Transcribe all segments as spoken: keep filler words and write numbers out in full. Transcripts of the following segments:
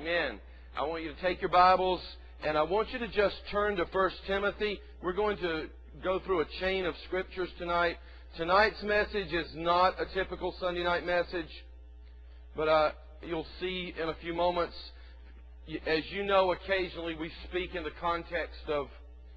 Amen. I want you to take your Bibles, and I want you to just turn to First Timothy. We're going to go through a chain of Scriptures tonight. Tonight's message is not a typical Sunday night message, but uh, you'll see in a few moments, as you know, occasionally we speak in the context of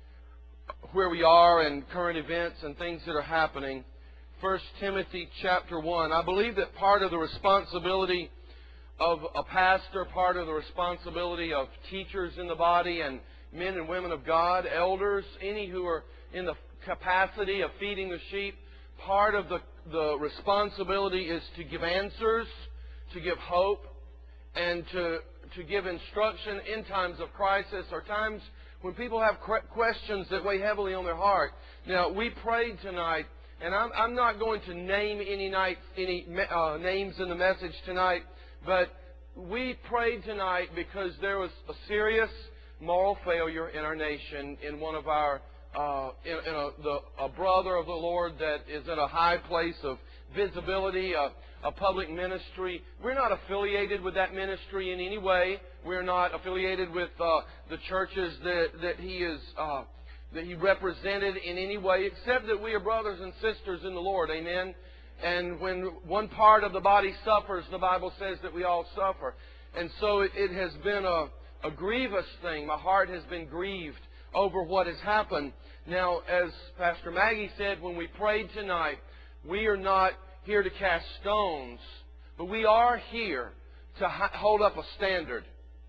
where we are and current events and things that are happening. First Timothy chapter one. I believe that part of the responsibility of a pastor, part of the responsibility of teachers in the body and men and women of God, elders, any who are in the capacity of feeding the sheep, part of the, the responsibility is to give answers, to give hope, and to, to give instruction in times of crisis or times when people have questions that weigh heavily on their heart. Now, we prayed tonight, and I'm, I'm not going to name any, night, any uh, names in the message tonight, but we prayed tonight because there was a serious moral failure in our nation in one of our, uh, in, in a, the, a brother of the Lord that is in a high place of visibility, a, a public ministry. We're not affiliated with that ministry in any way. We're not affiliated with uh, the churches that, that he is uh, that he represented in any way, except that we are brothers and sisters in the Lord. Amen. And when one part of the body suffers, the Bible says that we all suffer. And so it, it has been a, a grievous thing. My heart has been grieved over what has happened. Now, as Pastor Maggie said when we prayed tonight, we are not here to cast stones, but we are here to hold up a standard.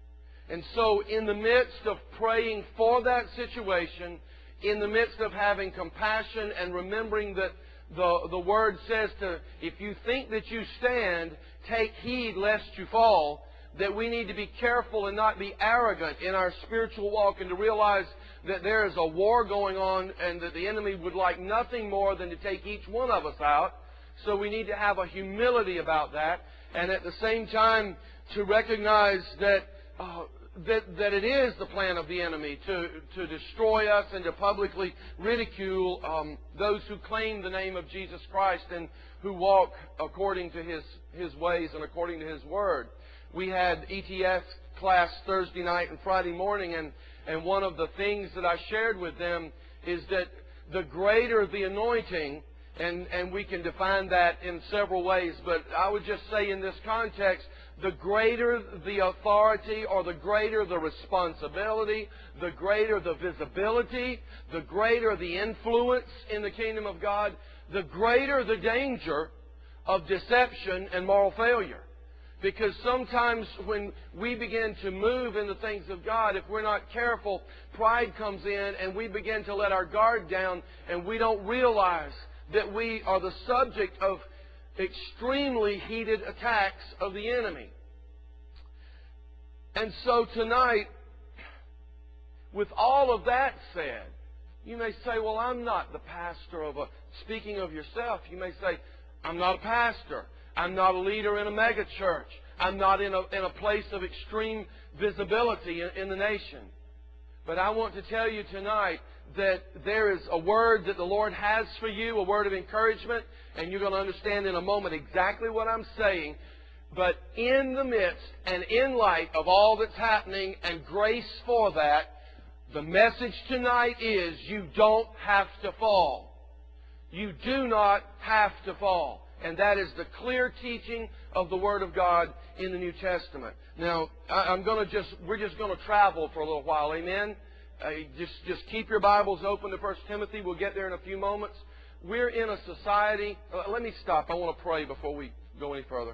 And so in the midst of praying for that situation, in the midst of having compassion and remembering that The, the Word says to, if you think that you stand, take heed lest you fall, that we need to be careful and not be arrogant in our spiritual walk and to realize that there is a war going on and that the enemy would like nothing more than to take each one of us out. So we need to have a humility about that, and at the same time to recognize that uh, That, that it is the plan of the enemy to, to destroy us and to publicly ridicule um, those who claim the name of Jesus Christ and who walk according to His, His ways and according to His Word. We had E T S class Thursday night and Friday morning, and, and one of the things that I shared with them is that the greater the anointing, and, and we can define that in several ways, but I would just say in this context, the greater the authority or the greater the responsibility, the greater the visibility, the greater the influence in the kingdom of God, the greater the danger of deception and moral failure. Because sometimes when we begin to move in the things of God, if we're not careful, pride comes in and we begin to let our guard down and we don't realize that we are the subject of extremely heated attacks of the enemy. And so tonight, with all of that said, you may say, well, I'm not the pastor of a... Speaking of yourself, you may say, I'm not a pastor. I'm not a leader in a mega church. I'm not in a, in a place of extreme visibility in, in the nation. But I want to tell you tonight that there is a word that the Lord has for you, a word of encouragement, and you're going to understand in a moment exactly what I'm saying. But in the midst and in light of all that's happening and grace for that, the message tonight is you don't have to fall. You do not have to fall. And that is the clear teaching of the Word of God in the New Testament. Now, I'm going to just, we're just going to travel for a little while. Amen? Uh, just, just keep your Bibles open to First Timothy. We'll get there in a few moments. We're in a society... Uh, let me stop. I want to pray before we go any further.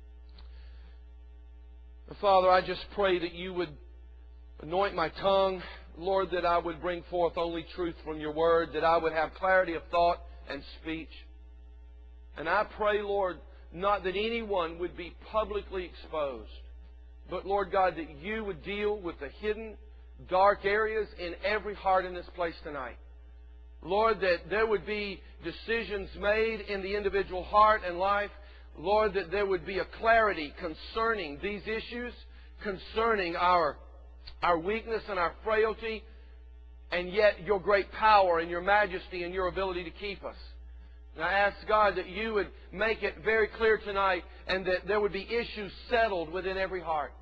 Father, I just pray that you would anoint my tongue. Lord, that I would bring forth only truth from your word, that I would have clarity of thought and speech. And I pray, Lord, not that anyone would be publicly exposed, but, Lord God, that you would deal with the hidden, dark areas in every heart in this place tonight. Lord, that there would be decisions made in the individual heart and life. Lord, that there would be a clarity concerning these issues, concerning our, our weakness and our frailty, and yet your great power and your majesty and your ability to keep us. And I ask God that you would make it very clear tonight and that there would be issues settled within every heart.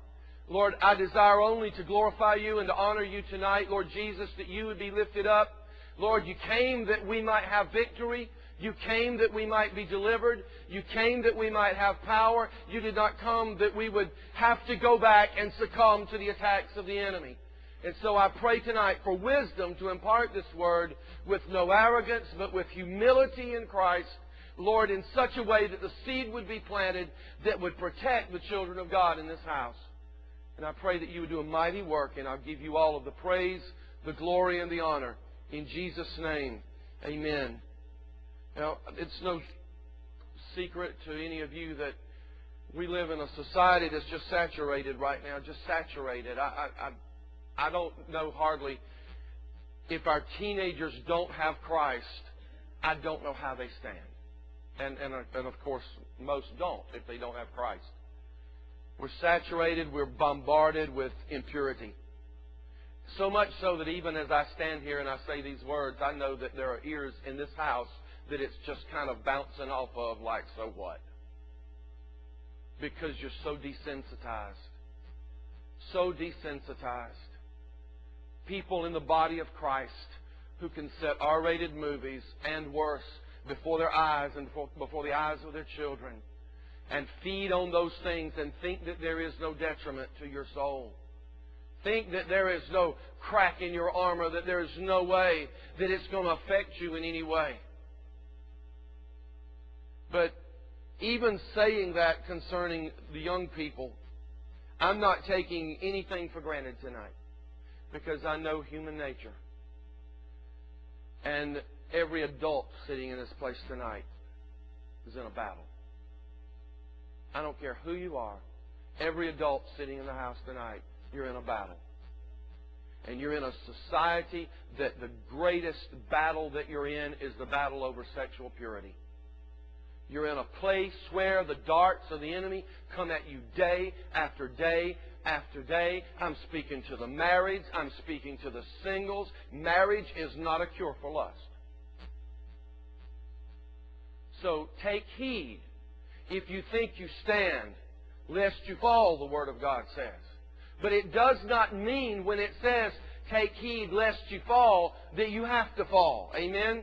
Lord, I desire only to glorify You and to honor You tonight, Lord Jesus, that You would be lifted up. Lord, You came that we might have victory. You came that we might be delivered. You came that we might have power. You did not come that we would have to go back and succumb to the attacks of the enemy. And so I pray tonight for wisdom to impart this word with no arrogance, but with humility in Christ, Lord, in such a way that the seed would be planted that would protect the children of God in this house. And I pray that You would do a mighty work, and I'll give You all of the praise, the glory, and the honor. In Jesus' name, amen. Now, it's no secret to any of you that we live in a society that's just saturated right now, just saturated. I, I, I don't know hardly if our teenagers don't have Christ, I don't know how they stand. And, and, and of course, most don't if they don't have Christ. We're saturated, we're bombarded with impurity. So much so that even as I stand here and I say these words, I know that there are ears in this house that it's just kind of bouncing off of like, so what? Because you're so desensitized. So desensitized. People in the body of Christ who can set R-rated movies and worse before their eyes and before, before the eyes of their children and feed on those things and think that there is no detriment to your soul. Think that there is no crack in your armor, that there is no way that it's going to affect you in any way. But even saying that concerning the young people, I'm not taking anything for granted tonight because I know human nature. And every adult sitting in this place tonight is in a battle. I don't care who you are. Every adult sitting in the house tonight, you're in a battle. And you're in a society that the greatest battle that you're in is the battle over sexual purity. You're in a place where the darts of the enemy come at you day after day after day. I'm speaking to the marrieds. I'm speaking to the singles. Marriage is not a cure for lust. So take heed. If you think you stand, lest you fall, the Word of God says. But it does not mean when it says, take heed lest you fall, that you have to fall. Amen?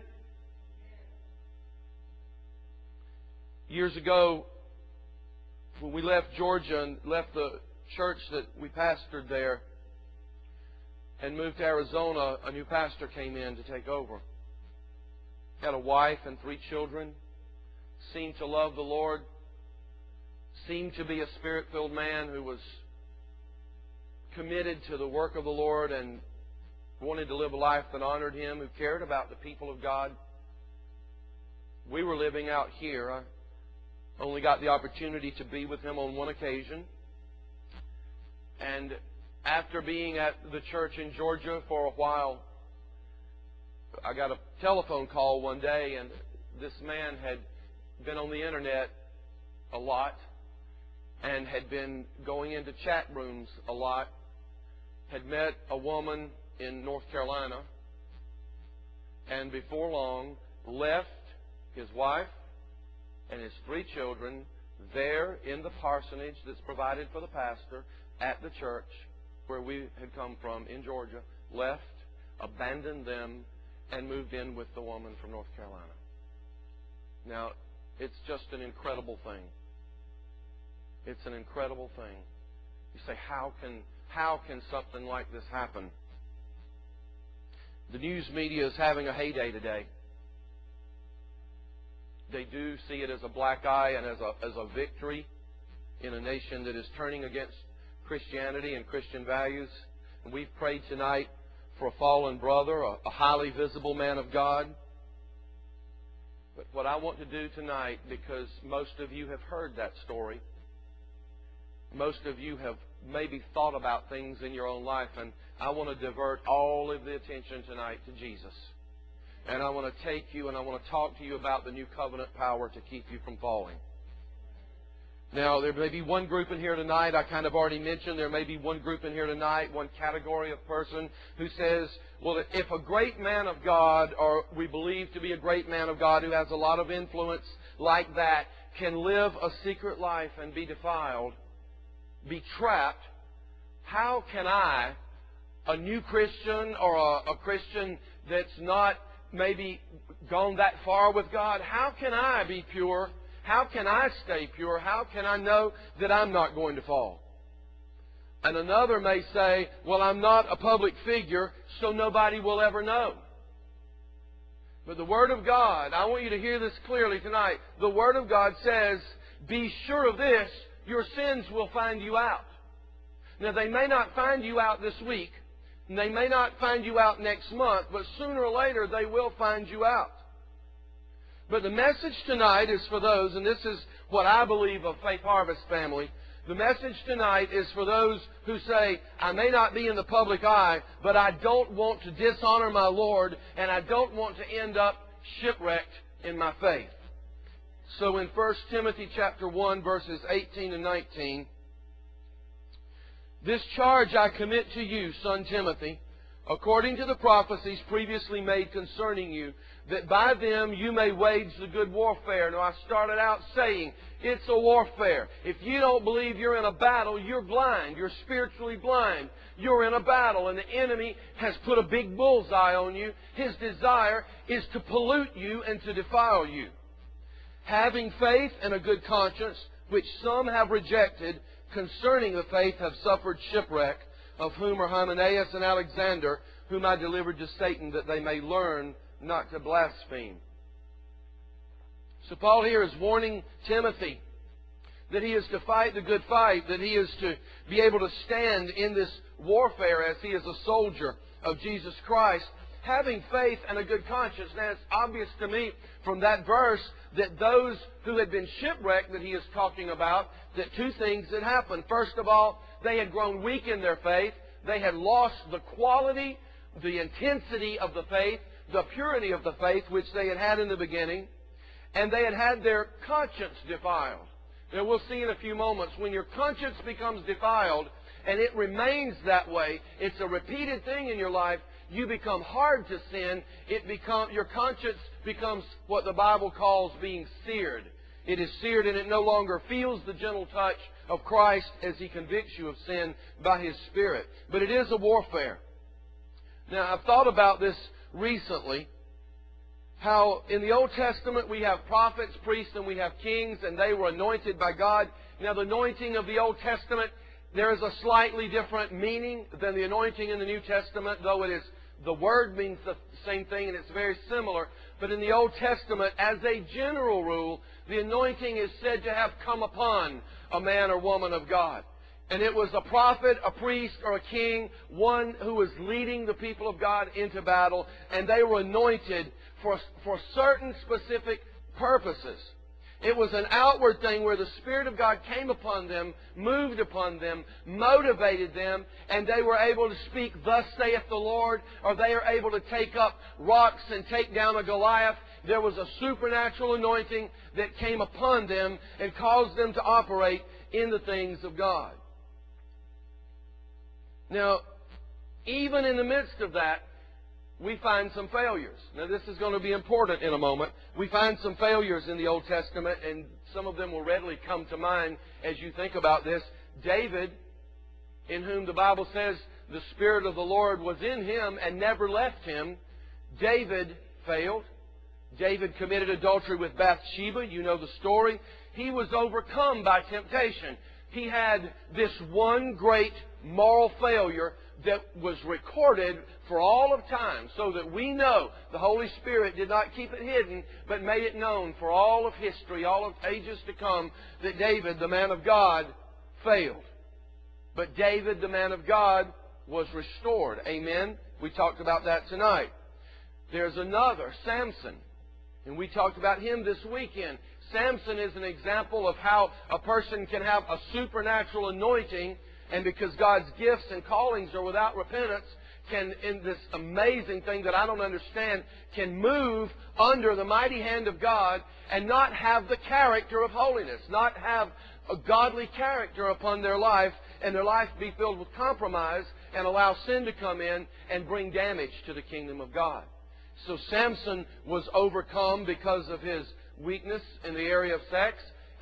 Years ago, when we left Georgia and left the church that we pastored there and moved to Arizona, a new pastor came in to take over. Had a wife and three children. Seemed to love the Lord. Seemed to be a Spirit-filled man who was committed to the work of the Lord and wanted to live a life that honored Him, who cared about the people of God. We were living out here. I only got the opportunity to be with him on one occasion. And after being at the church in Georgia for a while, I got a telephone call one day, and this man had been on the internet a lot and had been going into chat rooms a lot, had met a woman in North Carolina, and before long left his wife and his three children there in the parsonage that's provided for the pastor at the church where we had come from in Georgia, left, abandoned them, and moved in with the woman from North Carolina. Now, it's just an incredible thing. It's an incredible thing. You say, how can, how can something like this happen? The news media is having a heyday today. They do see it as a black eye and as a, as a victory in a nation that is turning against Christianity and Christian values. And we've prayed tonight for a fallen brother, a, a highly visible man of God. But what I want to do tonight, because most of you have heard that story, most of you have maybe thought about things in your own life, and I want to divert all of the attention tonight to Jesus. And I want to take you and I want to talk to you about the new covenant power to keep you from falling. Now, there may be one group in here tonight, I kind of already mentioned, there may be one group in here tonight, one category of person who says, well, if a great man of God, or we believe to be a great man of God who has a lot of influence like that, can live a secret life and be defiled, be trapped, how can I, a new Christian or a, a Christian that's not maybe gone that far with God, how can I be pure? How can I stay pure? How can I know that I'm not going to fall? And another may say, well, I'm not a public figure, so nobody will ever know. But the Word of God, I want you to hear this clearly tonight. The Word of God says, be sure of this, your sins will find you out. Now, they may not find you out this week, and they may not find you out next month, but sooner or later they will find you out. But the message tonight is for those, and this is what I believe of Faith Harvest family. The message tonight is for those who say, I may not be in the public eye, but I don't want to dishonor my Lord, and I don't want to end up shipwrecked in my faith. So in First Timothy chapter one, verses eighteen and nineteen, this charge I commit to you, son Timothy, according to the prophecies previously made concerning you, that by them you may wage the good warfare. Now, I started out saying it's a warfare. If you don't believe you're in a battle, you're blind. You're spiritually blind. You're in a battle, and the enemy has put a big bullseye on you. His desire is to pollute you and to defile you. Having faith and a good conscience, which some have rejected, concerning the faith have suffered shipwreck, of whom are Hymenaeus and Alexander, whom I delivered to Satan, that they may learn not to blaspheme. So Paul here is warning Timothy that he is to fight the good fight, that he is to be able to stand in this warfare as he is a soldier of Jesus Christ, having faith and a good conscience. Now, it's obvious to me from that verse that those who had been shipwrecked that he is talking about, that two things had happened. First of all, they had grown weak in their faith. They had lost the quality, the intensity of the faith, the purity of the faith which they had had in the beginning, and they had had their conscience defiled. Now, we'll see in a few moments, when your conscience becomes defiled, and it remains that way, it's a repeated thing in your life, you become hard to sin. It become, your conscience becomes what the Bible calls being seared. It is seared, and it no longer feels the gentle touch of Christ as He convicts you of sin by His Spirit. But it is a warfare. Now, I've thought about this recently, how in the Old Testament we have prophets, priests, and we have kings, and they were anointed by God. Now, the anointing of the Old Testament, there is a slightly different meaning than the anointing in the New Testament, though it is, the word means the same thing, and it's very similar. But in the Old Testament, as a general rule, the anointing is said to have come upon a man or woman of God. And it was a prophet, a priest, or a king, one who was leading the people of God into battle, and they were anointed for, for certain specific purposes. It was an outward thing where the Spirit of God came upon them, moved upon them, motivated them, and they were able to speak, "Thus saith the Lord," or they are able to take up rocks and take down a Goliath. There was a supernatural anointing that came upon them and caused them to operate in the things of God. Now, even in the midst of that, we find some failures. Now, this is going to be important in a moment. We find some failures in the Old Testament, and some of them will readily come to mind as you think about this. David, in whom the Bible says the Spirit of the Lord was in him and never left him, David failed. David committed adultery with Bathsheba. You know the story. He was overcome by temptation. He had this one great moral failure that was recorded for all of time, so that we know the Holy Spirit did not keep it hidden, but made it known for all of history, all of ages to come, that David, the man of God, failed. But David, the man of God, was restored. Amen? We talked about that tonight. There's another, Samson, and we talked about him this weekend. Samson is an example of how a person can have a supernatural anointing, and because God's gifts and callings are without repentance, can, in this amazing thing that I don't understand, can move under the mighty hand of God and not have the character of holiness, not have a godly character upon their life, and their life be filled with compromise and allow sin to come in and bring damage to the kingdom of God. So Samson was overcome because of his weakness in the area of sex,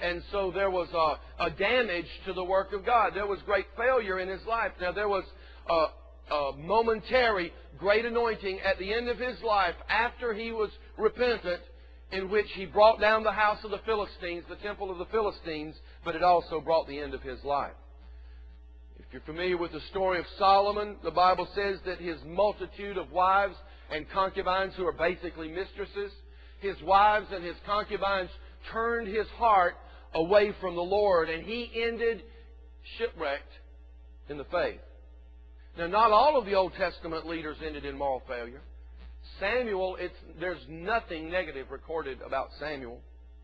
and so there was a, a damage to the work of God. There was great failure in his life. Now there was a, a momentary great anointing at the end of his life after he was repentant, in which he brought down the house of the Philistines, the temple of the Philistines, but it also brought the end of his life. If you're familiar with the story of Solomon, the Bible says that his multitude of wives and concubines, who are basically mistresses, his wives and his concubines turned his heart away from the Lord, and he ended shipwrecked in the faith. Now, not all of the Old Testament leaders ended in moral failure. Samuel, it's, there's nothing negative recorded about Samuel.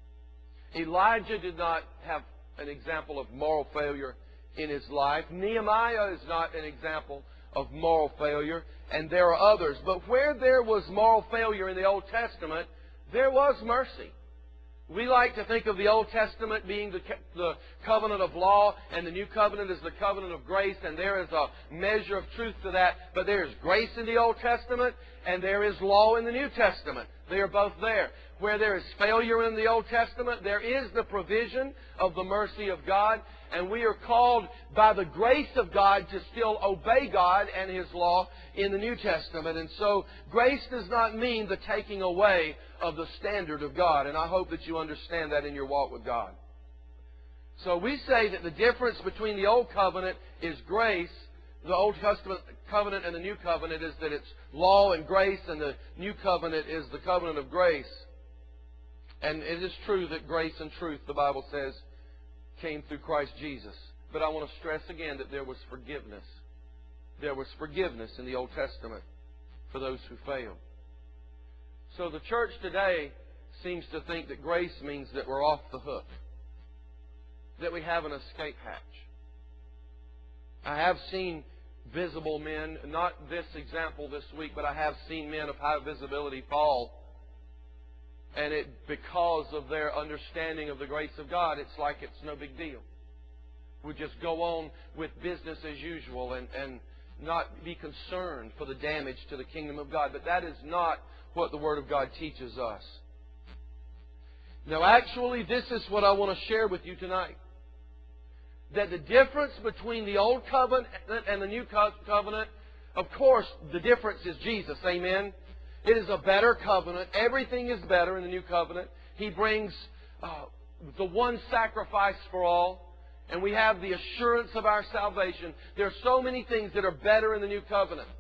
Elijah did not have an example of moral failure in his life. Nehemiah is not an example of moral failure, and there are others. But where there was moral failure in the Old Testament, there was mercy. We like to think of the Old Testament being the, the covenant of law, and the New Covenant is the covenant of grace, and there is a measure of truth to that. But there is grace in the Old Testament, and there is law in the New Testament. They are both there. Where there is failure in the Old Testament, there is the provision of the mercy of God, and we are called by the grace of God to still obey God and His law in the New Testament. And so grace does not mean the taking away of the standard of God, and I hope that you understand that in your walk with God. So we say that the difference between the Old Covenant is grace. The Old Testament covenant and the New Covenant is that it's law and grace, and the New Covenant is the covenant of grace. And it is true that grace and truth, the Bible says, came through Christ Jesus. But I want to stress again that there was forgiveness. There was forgiveness in the Old Testament for those who failed. So the church today seems to think that grace means that we're off the hook, that we have an escape hatch. I have seen visible men, not this example this week, but I have seen men of high visibility fall. And it, because of their understanding of the grace of God, it's like it's no big deal. We just go on with business as usual and, and not be concerned for the damage to the kingdom of God. But that is not what the Word of God teaches us. Now, actually, this is what I want to share with you tonight. That the difference between the Old Covenant and the New Covenant, of course, the difference is Jesus. Amen? It is a better covenant. Everything is better in the New Covenant. He brings uh, the one sacrifice for all. And we have the assurance of our salvation. There are so many things that are better in the New Covenant.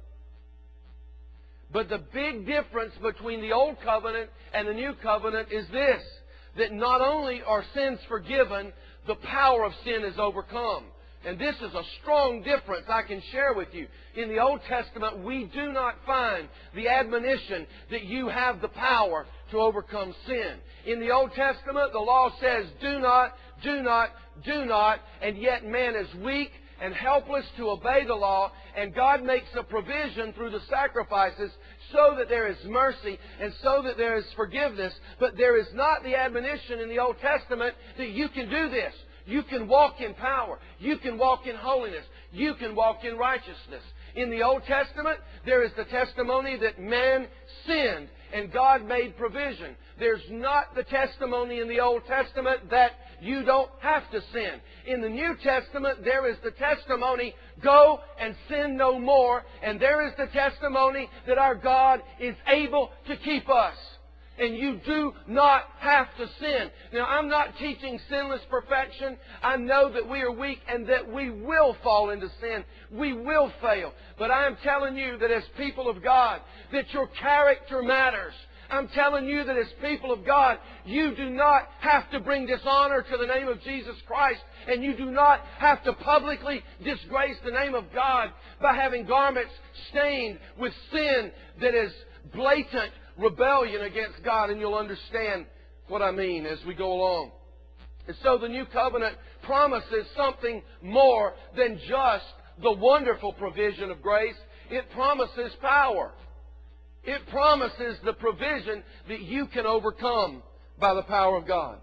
But the big difference between the Old Covenant and the New Covenant is this. That not only are sins forgiven, the power of sin is overcome. And this is a strong difference I can share with you. In the Old Testament, we do not find the admonition that you have the power to overcome sin. In the Old Testament, the law says, do not, do not, do not, and yet man is weak and helpless to obey the law, and God makes a provision through the sacrifices so that there is mercy and so that there is forgiveness. But there is not the admonition in the Old Testament that you can do this. You can walk in power. You can walk in holiness. You can walk in righteousness. In the Old Testament, there is the testimony that man sinned and God made provision. There's not the testimony in the Old Testament that you don't have to sin. In the New Testament, there is the testimony, go and sin no more. And there is the testimony that our God is able to keep us. And you do not have to sin. Now, I'm not teaching sinless perfection. I know that we are weak and that we will fall into sin. We will fail. But I am telling you that as people of God, that your character matters. I'm telling you that as people of God, you do not have to bring dishonor to the name of Jesus Christ. And you do not have to publicly disgrace the name of God by having garments stained with sin that is blatant rebellion against God, and you'll understand what I mean as we go along. And so the New Covenant promises something more than just the wonderful provision of grace. It promises power. It promises the provision that you can overcome by the power of God.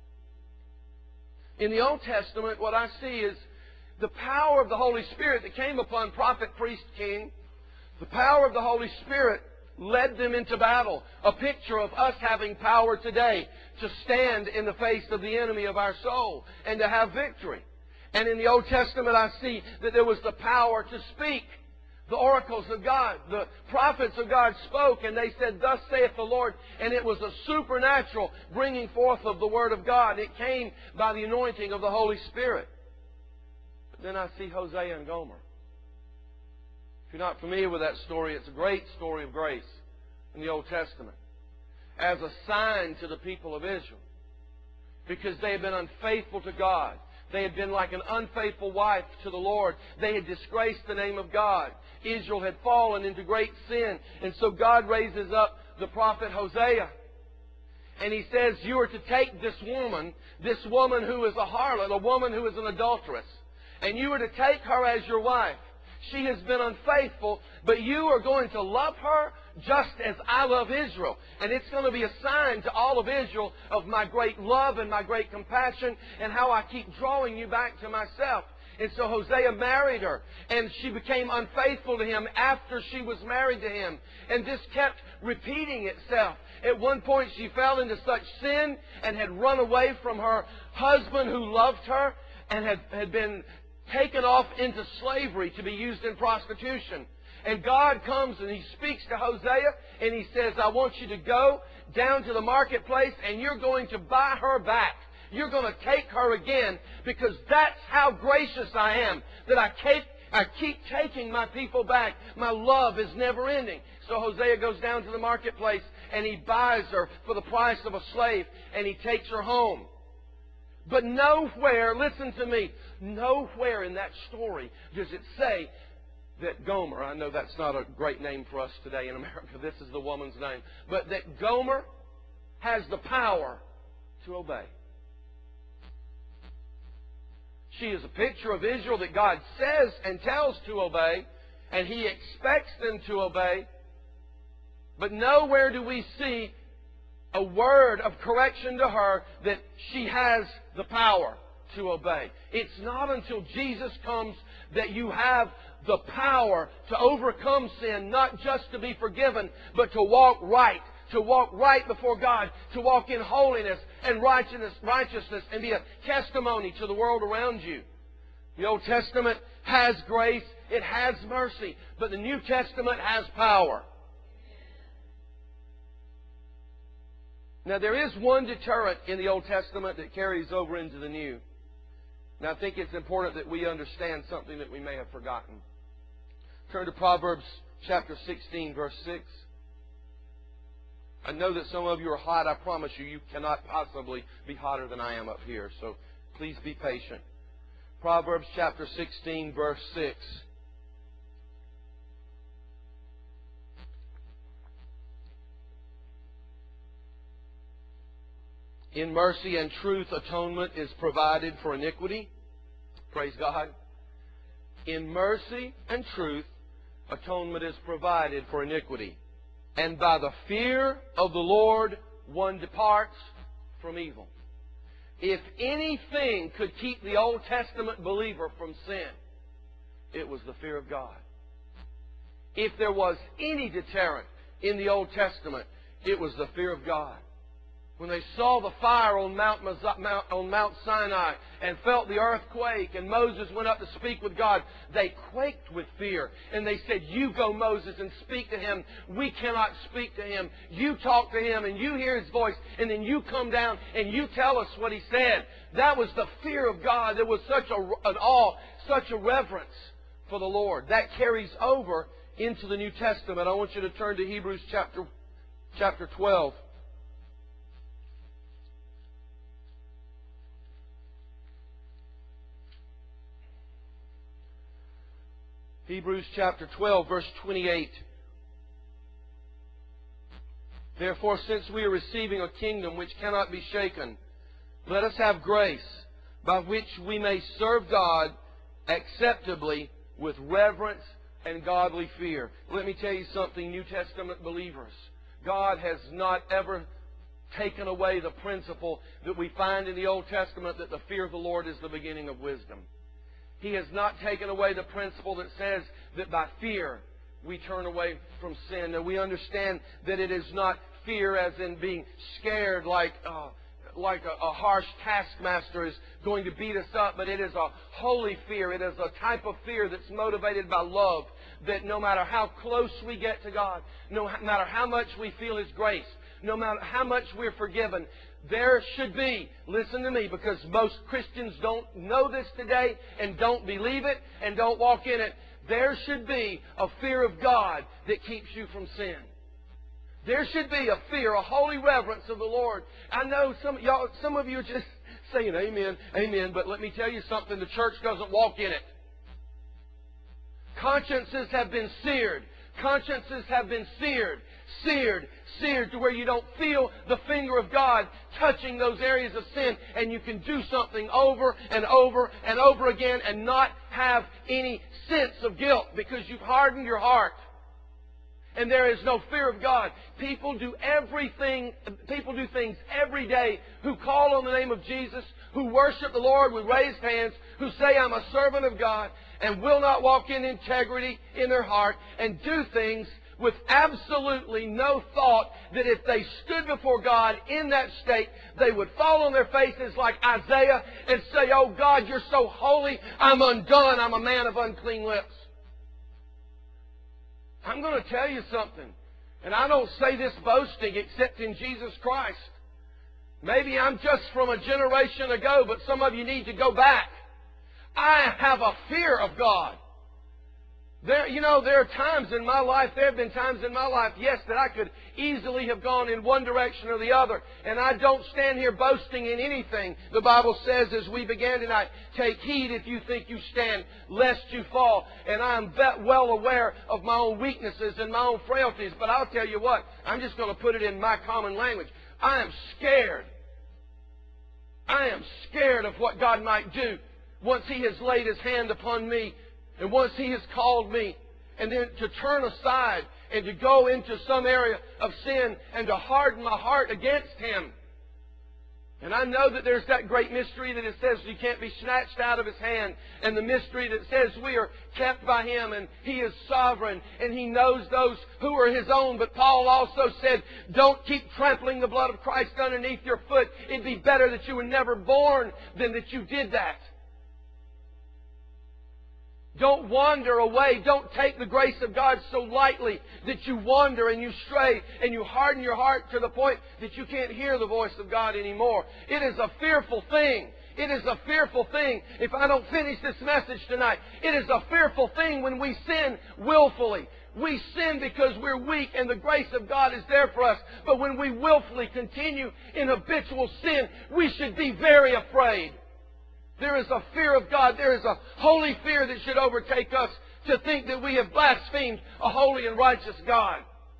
In the Old Testament, what I see is the power of the Holy Spirit that came upon prophet, priest, king. The power of the Holy Spirit led them into battle. A picture of us having power today to stand in the face of the enemy of our soul and to have victory. And in the Old Testament, I see that there was the power to speak. The oracles of God, the prophets of God spoke, and they said, "Thus saith the Lord." And it was a supernatural bringing forth of the Word of God. It came by the anointing of the Holy Spirit. But then I see Hosea and Gomer. If you're not familiar with that story, it's a great story of grace in the Old Testament. As a sign to the people of Israel. Because they had been unfaithful to God. They had been like an unfaithful wife to the Lord. They had disgraced the name of God. Israel had fallen into great sin. And so God raises up the prophet Hosea. And he says, you are to take this woman, this woman who is a harlot, a woman who is an adulteress, and you are to take her as your wife. She has been unfaithful, but you are going to love her just as I love Israel. And it's going to be a sign to all of Israel of my great love and my great compassion and how I keep drawing you back to myself. And so Hosea married her, and she became unfaithful to him after she was married to him. And this kept repeating itself. At one point she fell into such sin and had run away from her husband who loved her and had, had been taken off into slavery to be used in prostitution. And God comes and He speaks to Hosea and He says, I want you to go down to the marketplace and you're going to buy her back. You're going to take her again, because that's how gracious I am, that I keep, I keep taking my people back. My love is never ending. So Hosea goes down to the marketplace and he buys her for the price of a slave and he takes her home. But nowhere, listen to me, nowhere in that story does it say that Gomer, I know that's not a great name for us today in America, this is the woman's name, but that Gomer has the power to obey. She is a picture of Israel that God says and tells to obey, and He expects them to obey. But nowhere do we see a word of correction to her that she has the power to obey. It's not until Jesus comes that you have the power to overcome sin, not just to be forgiven, but to walk right. To walk right before God, to walk in holiness and righteousness, righteousness and be a testimony to the world around you. The Old Testament has grace, it has mercy, but the New Testament has power. Now there is one deterrent in the Old Testament that carries over into the New. And I think it's important that we understand something that we may have forgotten. Turn to Proverbs chapter sixteen, verse six. I know that some of you are hot. I promise you, you cannot possibly be hotter than I am up here. So please be patient. Proverbs chapter sixteen, verse six. In mercy and truth, atonement is provided for iniquity. Praise God. In mercy and truth, atonement is provided for iniquity. And by the fear of the Lord, one departs from evil. If anything could keep the Old Testament believer from sin, it was the fear of God. If there was any deterrent in the Old Testament, it was the fear of God. When they saw the fire on Mount, on Mount Sinai and felt the earthquake and Moses went up to speak with God, they quaked with fear. And they said, you go, Moses, and speak to him. We cannot speak to him. You talk to him and you hear his voice, and then you come down and you tell us what he said. That was the fear of God. There was such a, an awe, such a reverence for the Lord. That carries over into the New Testament. I want you to turn to Hebrews chapter, chapter twelve. Hebrews chapter twelve, verse twenty-eight. Therefore, since we are receiving a kingdom which cannot be shaken, let us have grace by which we may serve God acceptably with reverence and godly fear. Let me tell you something, New Testament believers. God has not ever taken away the principle that we find in the Old Testament that the fear of the Lord is the beginning of wisdom. He has not taken away the principle that says that by fear we turn away from sin. And we understand that it is not fear as in being scared like uh, like a, a harsh taskmaster is going to beat us up, but it is a holy fear. It is a type of fear that's motivated by love, that no matter how close we get to God, no matter how much we feel His grace, no matter how much we're forgiven, there should be, listen to me, because most Christians don't know this today and don't believe it and don't walk in it, there should be a fear of God that keeps you from sin. There should be a fear, a holy reverence of the Lord. I know some y'all, some of you are just saying amen, amen, but let me tell you something, the church doesn't walk in it. Consciences have been seared. Consciences have been seared, seared, seared to where you don't feel the finger of God touching those areas of sin, and you can do something over and over and over again and not have any sense of guilt because you've hardened your heart. And there is no fear of God. People do everything, people do things every day who call on the name of Jesus, who worship the Lord with raised hands, who say, I'm a servant of God, and will not walk in integrity in their heart, and do things with absolutely no thought that if they stood before God in that state, they would fall on their faces like Isaiah and say, oh God, you're so holy, I'm undone, I'm a man of unclean lips. I'm going to tell you something, and I don't say this boasting except in Jesus Christ. Maybe I'm just from a generation ago, but some of you need to go back. I have a fear of God. There, you know, there are times in my life, there have been times in my life, yes, that I could easily have gone in one direction or the other. And I don't stand here boasting in anything. The Bible says, as we began tonight, take heed if you think you stand, lest you fall. And I am well aware of my own weaknesses and my own frailties. But I'll tell you what, I'm just going to put it in my common language. I am scared. I am scared of what God might do once He has laid His hand upon me. And once He has called me, and then to turn aside and to go into some area of sin and to harden my heart against Him. And I know that there's that great mystery that it says you can't be snatched out of His hand, and the mystery that says we are kept by Him and He is sovereign and He knows those who are His own. But Paul also said, don't keep trampling the blood of Christ underneath your foot. It'd be better that you were never born than that you did that. Don't wander away. Don't take the grace of God so lightly that you wander and you stray and you harden your heart to the point that you can't hear the voice of God anymore. It is a fearful thing. It is a fearful thing. If I don't finish this message tonight, it is a fearful thing when we sin willfully. We sin because we're weak and the grace of God is there for us. But when we willfully continue in habitual sin, we should be very afraid. There is a fear of God. There is a holy fear that should overtake us to think that we have blasphemed a holy and righteous God.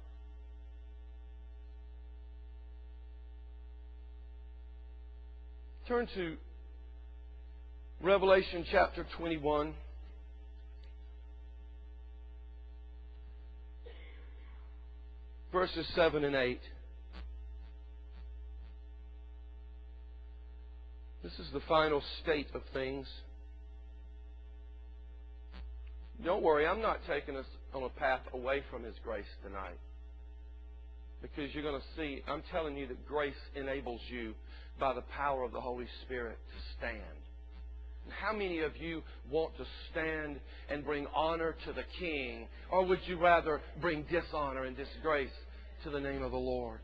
Turn to Revelation chapter twenty-one. Verses seven and eight. This is the final state of things. Don't worry, I'm not taking us on a path away from His grace tonight. Because you're going to see, I'm telling you that grace enables you by the power of the Holy Spirit to stand. And how many of you want to stand and bring honor to the King? Or would you rather bring dishonor and disgrace to the name of the Lord?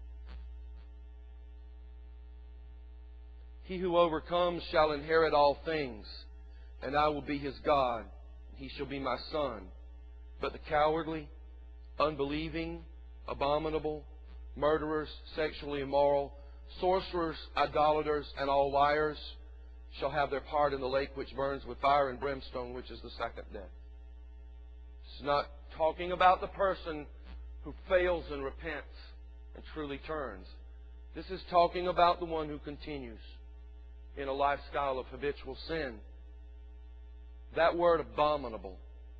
He who overcomes shall inherit all things, and I will be his God, and he shall be my son. But the cowardly, unbelieving, abominable, murderers, sexually immoral, sorcerers, idolaters, and all liars shall have their part in the lake which burns with fire and brimstone, which is the second death. It's not talking about the person who fails and repents and truly turns. This is talking about the one who continues in a lifestyle of habitual sin. That word abominable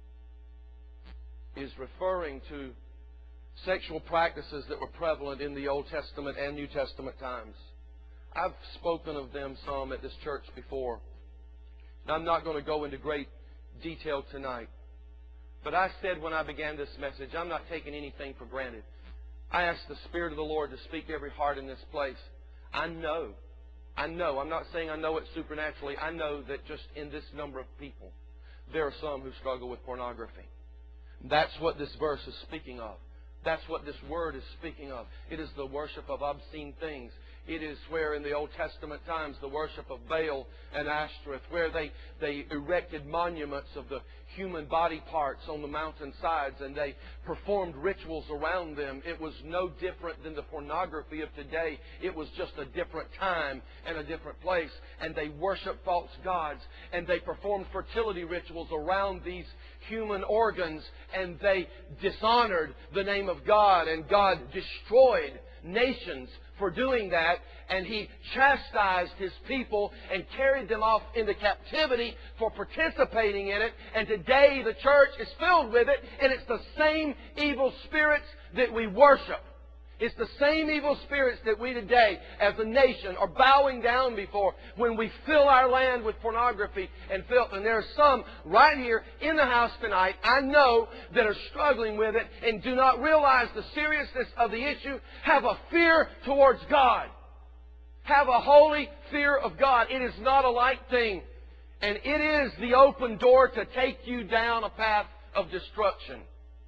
is referring to sexual practices that were prevalent in the Old Testament and New Testament times. I've spoken of them some at this church before. And I'm not going to go into great detail tonight. But I said when I began this message, I'm not taking anything for granted. I asked the Spirit of the Lord to speak to every heart in this place. I know, I know, I'm not saying I know it supernaturally. I know that just in this number of people, there are some who struggle with pornography. That's what this verse is speaking of. That's what this word is speaking of. It is the worship of obscene things. It is where in the Old Testament times the worship of Baal and Ashtoreth, where they, they erected monuments of the human body parts on the mountainsides and they performed rituals around them. It was no different than the pornography of today. It was just a different time and a different place. And they worshiped false gods and they performed fertility rituals around these human organs and they dishonored the name of God, and God destroyed nations for doing that, and He chastised His people and carried them off into captivity for participating in it. And today the church is filled with it, and it's the same evil spirits that we worship. It's the same evil spirits that we today as a nation are bowing down before when we fill our land with pornography and filth. And there are some right here in the house tonight, I know, that are struggling with it and do not realize the seriousness of the issue. Have a fear towards God. Have a holy fear of God. It is not a light thing. And it is the open door to take you down a path of destruction.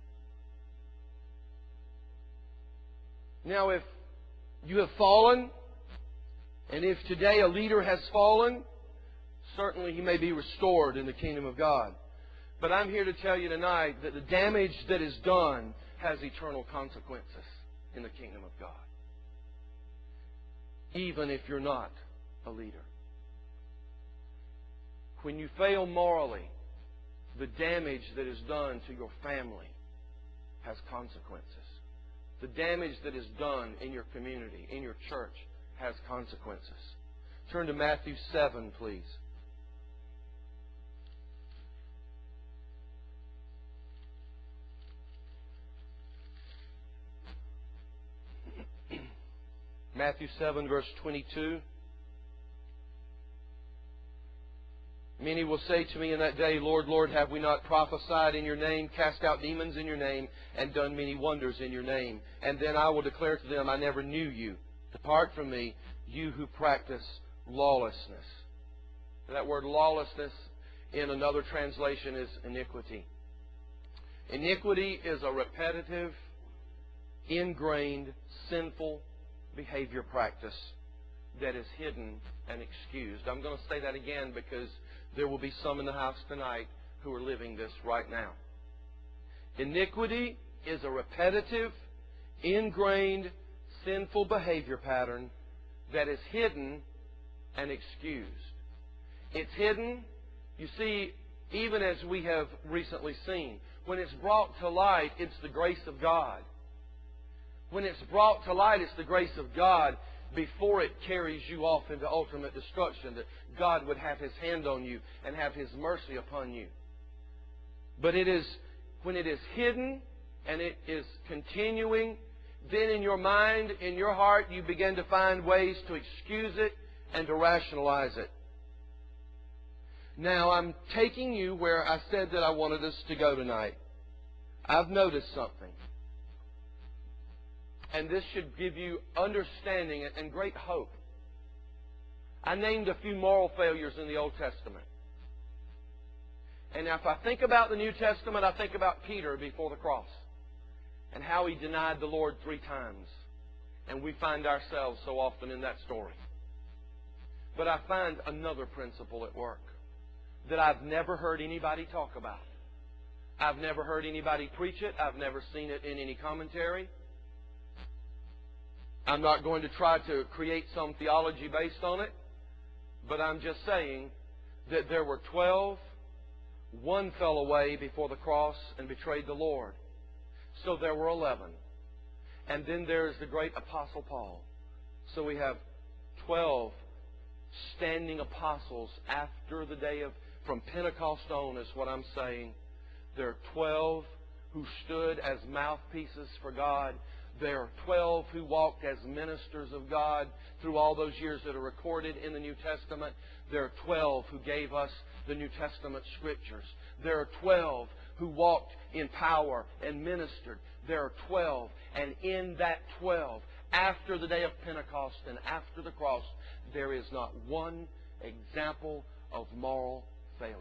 Now, if you have fallen, and if today a leader has fallen, certainly he may be restored in the kingdom of God. But I'm here to tell you tonight that the damage that is done has eternal consequences in the kingdom of God, even if you're not a leader. When you fail morally, the damage that is done to your family has consequences. The damage that is done in your community, in your church, has consequences. Turn to Matthew seven, please. Matthew seven, verse twenty-two. Many will say to me in that day, Lord, Lord, have we not prophesied in your name, cast out demons in your name, and done many wonders in your name? And then I will declare to them, I never knew you. Depart from me, you who practice lawlessness. That word lawlessness in another translation is iniquity. Iniquity is a repetitive, ingrained, sinful behavior practice that is hidden and excused. I'm going to say that again because there will be some in the house tonight who are living this right now. Iniquity is a repetitive, ingrained, sinful behavior pattern that is hidden and excused. It's hidden, you see, even as we have recently seen. When it's brought to light, it's the grace of God. When it's brought to light, it's the grace of God before it carries you off into ultimate destruction, that God would have His hand on you and have His mercy upon you. But it is when it is hidden and it is continuing, then in your mind, in your heart, you begin to find ways to excuse it and to rationalize it. Now, I'm taking you where I said that I wanted us to go tonight. I've noticed something. And this should give you understanding and great hope. I named a few moral failures in the Old Testament. And now if I think about the New Testament, I think about Peter before the cross and how he denied the Lord three times. And we find ourselves so often in that story. But I find another principle at work that I've never heard anybody talk about. I've never heard anybody preach it. I've never seen it in any commentary. I'm not going to try to create some theology based on it, but I'm just saying that there were twelve. One fell away before the cross and betrayed the Lord. So there were eleven. And then there's the great Apostle Paul. So we have twelve standing apostles after the day of, from Pentecost on is what I'm saying. There are twelve who stood as mouthpieces for God. There are twelve who walked as ministers of God through all those years that are recorded in the New Testament. There are twelve who gave us the New Testament Scriptures. There are twelve who walked in power and ministered. There are twelve. And in that twelve, after the day of Pentecost and after the cross, there is not one example of moral failure.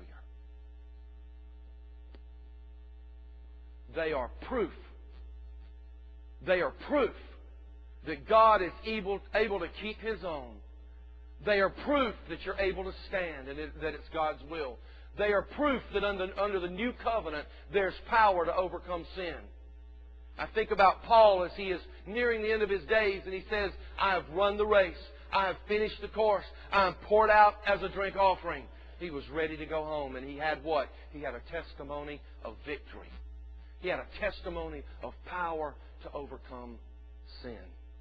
They are proof. They are proof that God is able, able to keep His own. They are proof that you're able to stand and it, that it's God's will. They are proof that under, under the new covenant there's power to overcome sin. I think about Paul as he is nearing the end of his days and he says, I have run the race. I have finished the course. I am poured out as a drink offering. He was ready to go home, and he had what? He had a testimony of victory. He had a testimony of power to overcome sin.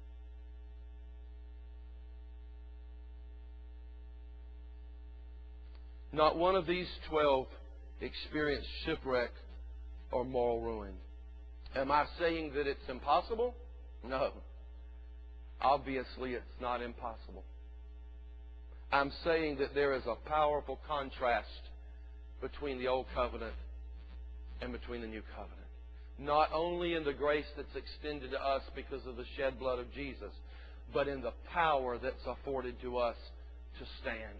Not one of these twelve experienced shipwreck or moral ruin. Am I saying that it's impossible? No. Obviously, it's not impossible. I'm saying that there is a powerful contrast between the Old Covenant and between the New Covenant. Not only in the grace that's extended to us because of the shed blood of Jesus, but in the power that's afforded to us to stand.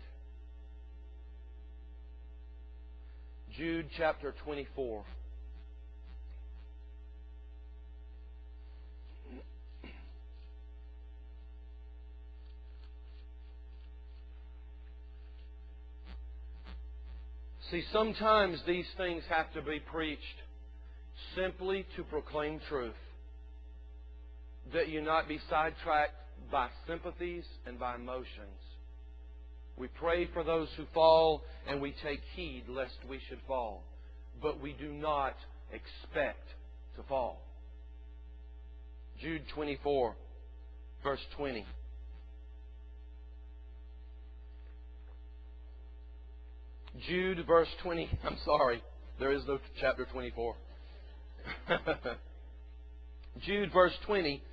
Jude chapter twenty-four. See, sometimes these things have to be preached simply to proclaim truth, that you not be sidetracked by sympathies and by emotions. We pray for those who fall, and we take heed lest we should fall. But we do not expect to fall. Jude twenty-four, verse twenty. Jude, verse twenty. I'm sorry, there is no chapter twenty-four. Jude, verse twenty.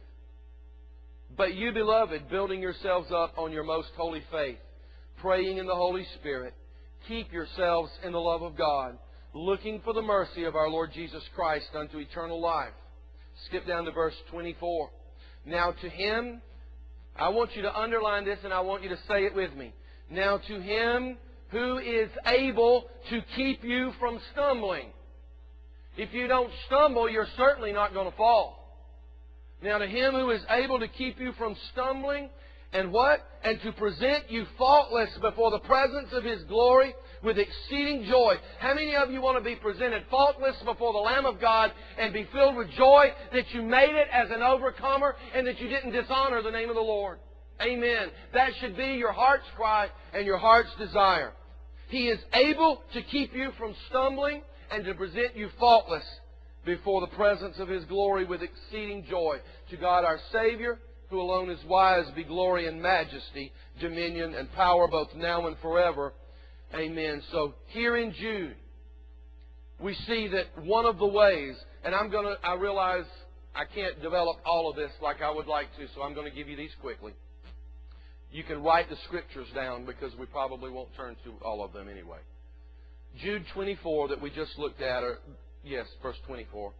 But you, beloved, building yourselves up on your most holy faith, praying in the Holy Spirit, keep yourselves in the love of God, looking for the mercy of our Lord Jesus Christ unto eternal life. Skip down to verse twenty-four. Now to Him, I want you to underline this and I want you to say it with me. Now to Him who is able to keep you from stumbling. If you don't stumble, you're certainly not going to fall. Now to Him who is able to keep you from stumbling, and what? And to present you faultless before the presence of His glory with exceeding joy. How many of you want to be presented faultless before the Lamb of God and be filled with joy that you made it as an overcomer and that you didn't dishonor the name of the Lord? Amen. That should be your heart's cry and your heart's desire. He is able to keep you from stumbling and to present you faultless before the presence of His glory with exceeding joy. To God our Savior, who alone is wise, be glory and majesty, dominion and power both now and forever. Amen. So here in Jude, we see that one of the ways, and I'm going to, I realize I can't develop all of this like I would like to, so I'm going to give you these quickly. You can write the scriptures down because we probably won't turn to all of them anyway. Jude twenty-four that we just looked at, or yes, verse twenty-four.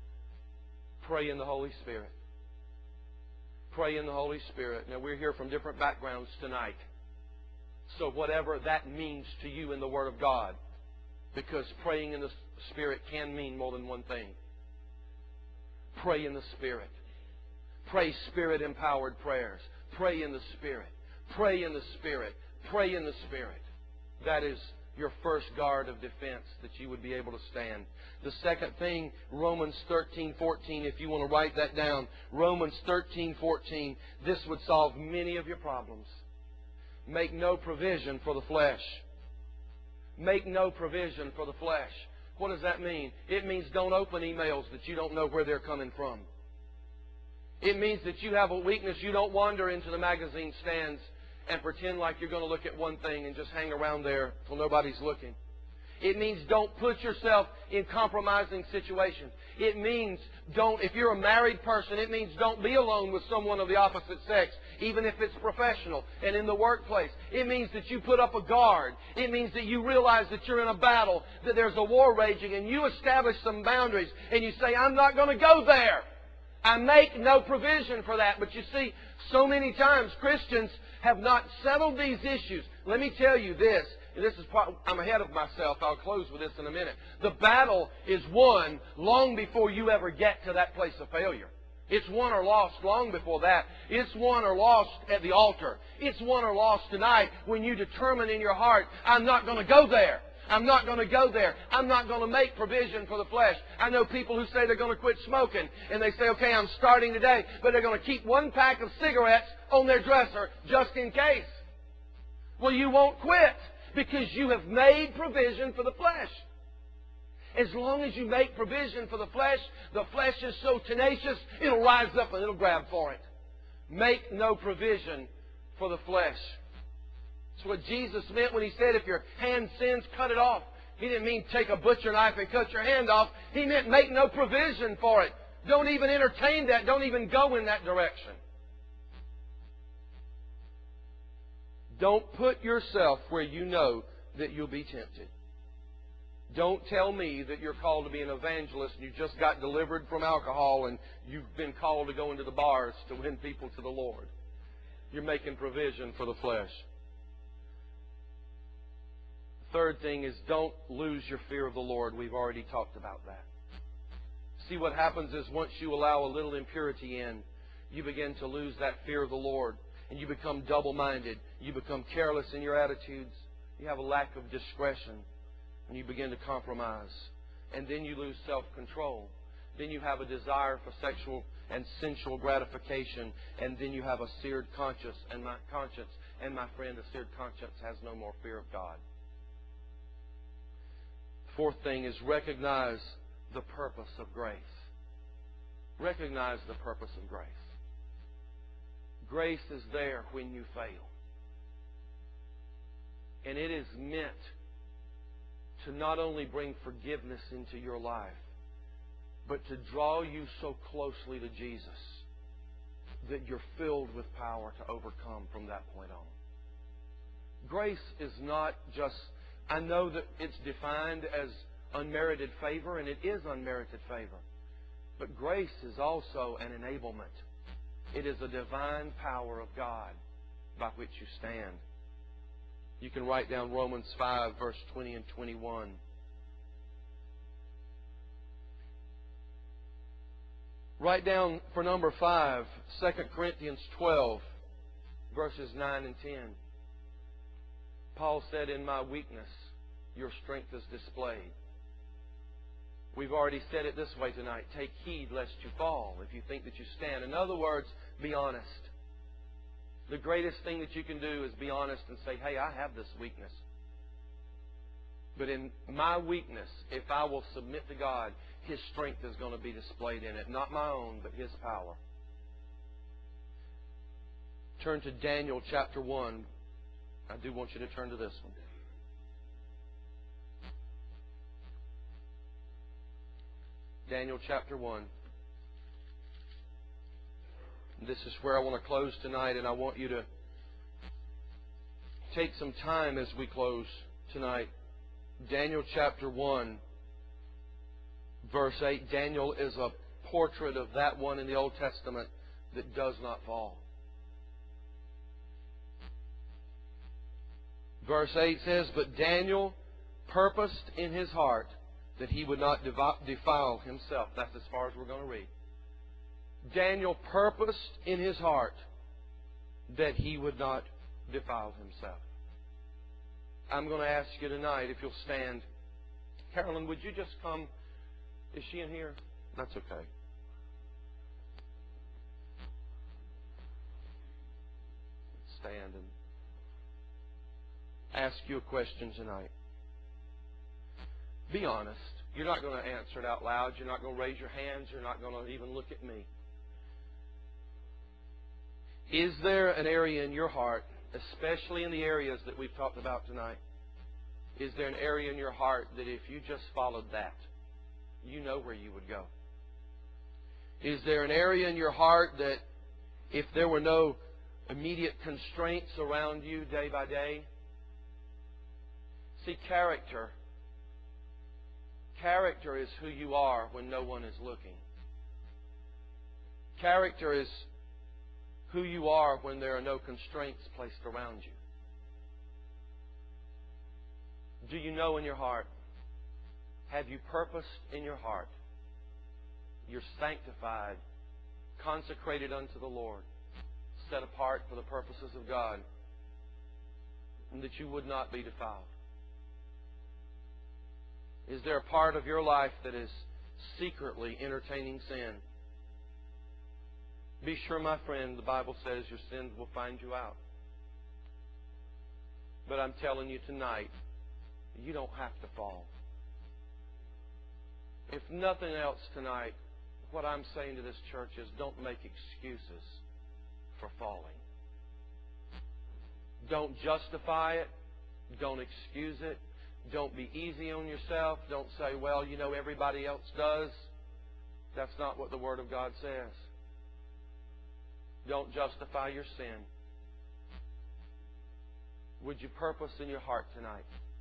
Pray in the Holy Spirit. Pray in the Holy Spirit. Now, we're here from different backgrounds tonight. So whatever that means to you in the Word of God, because praying in the Spirit can mean more than one thing. Pray in the Spirit. Pray Spirit-empowered prayers. Pray in the Spirit. Pray in the Spirit. Pray in the Spirit. That is your first guard of defense, that you would be able to stand. The second thing, Romans thirteen fourteen, if you want to write that down. Romans thirteen fourteen. This would solve many of your problems. Make no provision for the flesh. Make no provision for the flesh. What does that mean? It means don't open emails that you don't know where they're coming from. It means that you have a weakness. You don't wander into the magazine stands and pretend like you're going to look at one thing and just hang around there till nobody's looking. It means don't put yourself in compromising situations. It means don't, if you're a married person, it means don't be alone with someone of the opposite sex, even if it's professional and in the workplace. It means that you put up a guard. It means that you realize that you're in a battle, that there's a war raging, and you establish some boundaries, and you say, I'm not going to go there. I make no provision for that. But you see, so many times Christians have not settled these issues. Let me tell you this. And this is part, I'm ahead of myself. I'll close with this in a minute. The battle is won long before you ever get to that place of failure. It's won or lost long before that. It's won or lost at the altar. It's won or lost tonight when you determine in your heart, I'm not going to go there. I'm not going to go there. I'm not going to make provision for the flesh. I know people who say they're going to quit smoking, and they say, okay, I'm starting today, but they're going to keep one pack of cigarettes on their dresser just in case. Well, you won't quit because you have made provision for the flesh. As long as you make provision for the flesh, the flesh is so tenacious, it'll rise up and it'll grab for it. Make no provision for the flesh. That's what Jesus meant when He said, if your hand sins, cut it off. He didn't mean take a butcher knife and cut your hand off. He meant make no provision for it. Don't even entertain that. Don't even go in that direction. Don't put yourself where you know that you'll be tempted. Don't tell me that you're called to be an evangelist and you just got delivered from alcohol and you've been called to go into the bars to win people to the Lord. You're making provision for the flesh. Third thing is don't lose your fear of the Lord. We've already talked about that. See, what happens is once you allow a little impurity in, you begin to lose that fear of the Lord. And you become double-minded. You become careless in your attitudes. You have a lack of discretion. And you begin to compromise. And then you lose self-control. Then you have a desire for sexual and sensual gratification. And then you have a seared conscience. And my conscience, and my friend, a seared conscience has no more fear of God. Fourth thing is recognize the purpose of grace. Recognize the purpose of grace. Grace is there when you fail. And it is meant to not only bring forgiveness into your life, but to draw you so closely to Jesus that you're filled with power to overcome from that point on. Grace is not just, I know that it's defined as unmerited favor, and it is unmerited favor. But grace is also an enablement. It is a divine power of God by which you stand. You can write down Romans five, verse twenty and twenty-one. Write down for number five, Second Corinthians twelve, verses nine and ten. Paul said, in my weakness, your strength is displayed. We've already said it this way tonight. Take heed lest you fall if you think that you stand. In other words, be honest. The greatest thing that you can do is be honest and say, hey, I have this weakness. But in my weakness, if I will submit to God, His strength is going to be displayed in it. Not my own, but His power. Turn to Daniel chapter one. I do want you to turn to this one. Daniel chapter one. This is where I want to close tonight, and I want you to take some time as we close tonight. Daniel chapter one, verse eight. Daniel is a portrait of that one in the Old Testament that does not fall. Verse eight says, but Daniel purposed in his heart that he would not defile himself. That's as far as we're going to read. Daniel purposed in his heart that he would not defile himself. I'm going to ask you tonight if you'll stand. Carolyn, would you just come? Is she in here? That's okay. Stand and ask you a question tonight. Be honest. You're not going to answer it out loud. You're not going to raise your hands. You're not going to even look at me. Is there an area in your heart, especially in the areas that we've talked about tonight, Is there an area in your heart that if you just followed that, you know where you would go? Is there an area in your heart that if there were no immediate constraints around you day by day? See, character. Character is who you are when no one is looking. Character is who you are when there are no constraints placed around you. Do you know in your heart? Have you purposed in your heart? You're sanctified, consecrated unto the Lord, set apart for the purposes of God, and that you would not be defiled. Is there a part of your life that is secretly entertaining sin? Be sure, my friend, the Bible says your sins will find you out. But I'm telling you tonight, you don't have to fall. If nothing else tonight, what I'm saying to this church is don't make excuses for falling. Don't justify it. Don't excuse it. Don't be easy on yourself. Don't say, well, you know, everybody else does. That's not what the Word of God says. Don't justify your sin. Would you purpose in your heart tonight?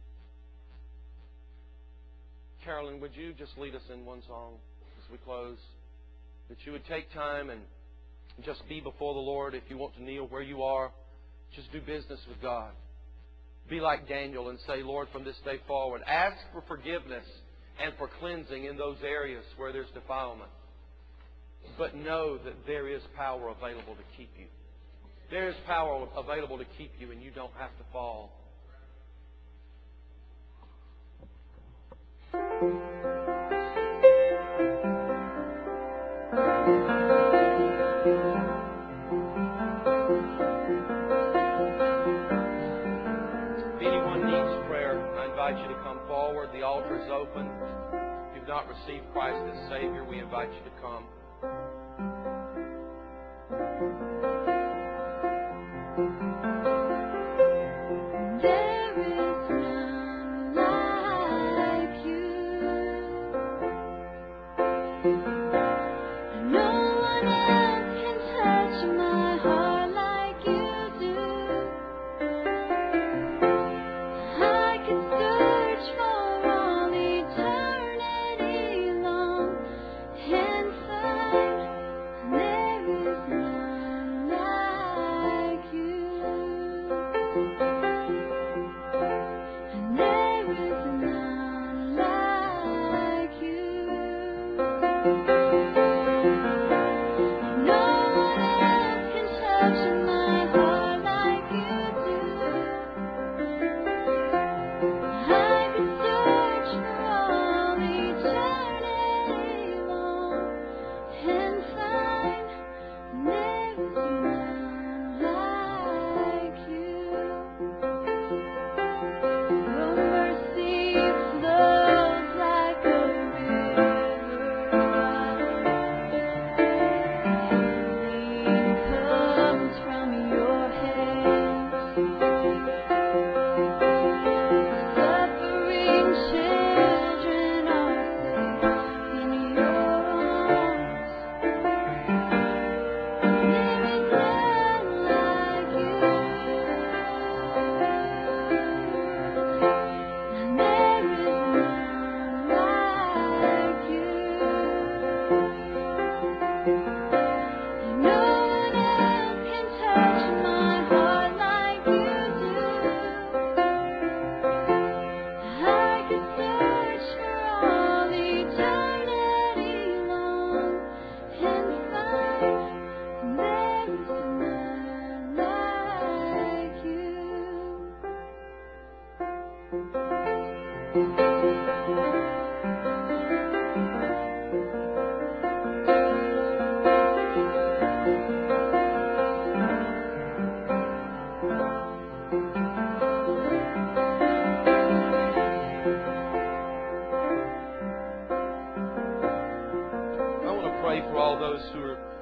Carolyn, would you just lead us in one song as we close? That you would take time and just be before the Lord. If you want to kneel where you are, just do business with God. Be like Daniel and say, Lord, from this day forward, ask for forgiveness and for cleansing in those areas where there's defilement. But know that there is power available to keep you. There is power available to keep you, and you don't have to fall. If anyone needs prayer, I invite you to come forward. The altar is open. If you've not received Christ as Savior, we invite you to come.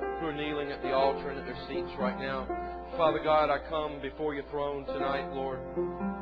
Right now. Father God, I come before your throne tonight, Lord.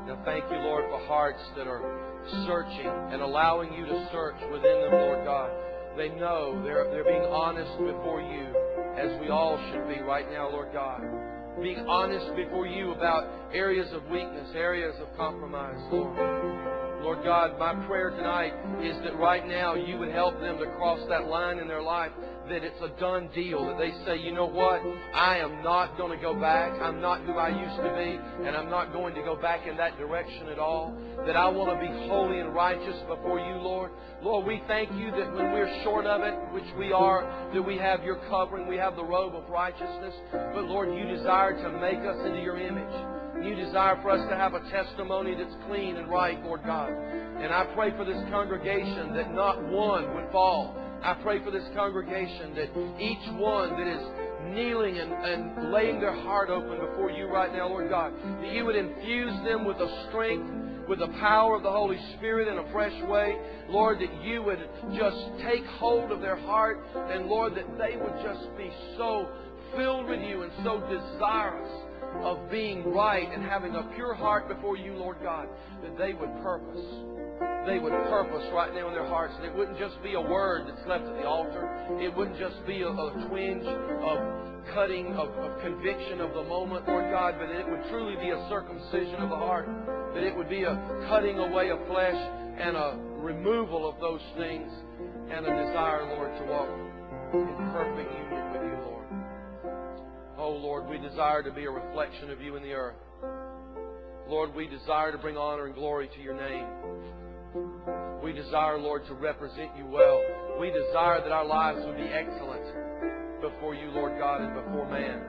Now thank you, Lord, for hearts that are searching and allowing you to search within them, Lord God. They know they're, they're being honest before you, as we all should be right now, Lord God. Being honest before you about areas of weakness, areas of compromise, Lord. Lord God, my prayer tonight is that right now you would help them to cross that line in their life, that it's a done deal, that they say, you know what, I am not going to go back. I'm not who I used to be, and I'm not going to go back in that direction at all. That I want to be holy and righteous before you, Lord. Lord, we thank you that when we're short of it, which we are, that we have your covering, we have the robe of righteousness. But Lord, you desire to make us into your image. You desire for us to have a testimony that's clean and right, Lord God. And I pray for this congregation that not one would fall. I pray for this congregation that each one that is kneeling and, and laying their heart open before you right now, Lord God, that you would infuse them with the strength, with the power of the Holy Spirit in a fresh way. Lord, that you would just take hold of their heart, and Lord, that they would just be so filled with you and so desirous of being right and having a pure heart before you, Lord God, that they would purpose. They would purpose right now in their hearts. And it wouldn't just be a word that's left at the altar. It wouldn't just be a, a twinge of cutting, of, of conviction of the moment, Lord God, but it would truly be a circumcision of the heart. That it would be a cutting away of flesh and a removal of those things and a desire, Lord, to walk in perfect union with you, Lord. Oh, Lord, we desire to be a reflection of you in the earth. Lord, we desire to bring honor and glory to your name. We desire, Lord, to represent you well. We desire that our lives would be excellent before you, Lord God, and before man.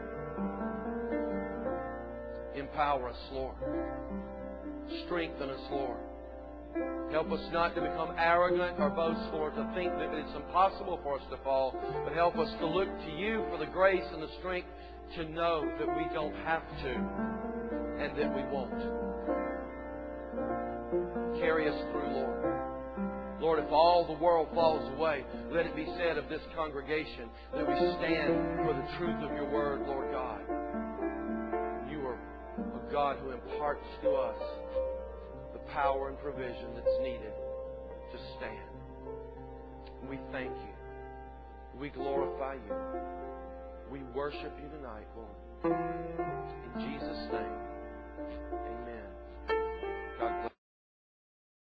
Empower us, Lord. Strengthen us, Lord. Help us not to become arrogant or boastful or to think that it's impossible for us to fall, but help us to look to you for the grace and the strength to know that we don't have to and that we won't. Carry us through, Lord. Lord, if all the world falls away, let it be said of this congregation that we stand for the truth of your word, Lord God. You are a God who imparts to us the power and provision that's needed to stand. We thank you. We glorify you. We worship you tonight, Lord.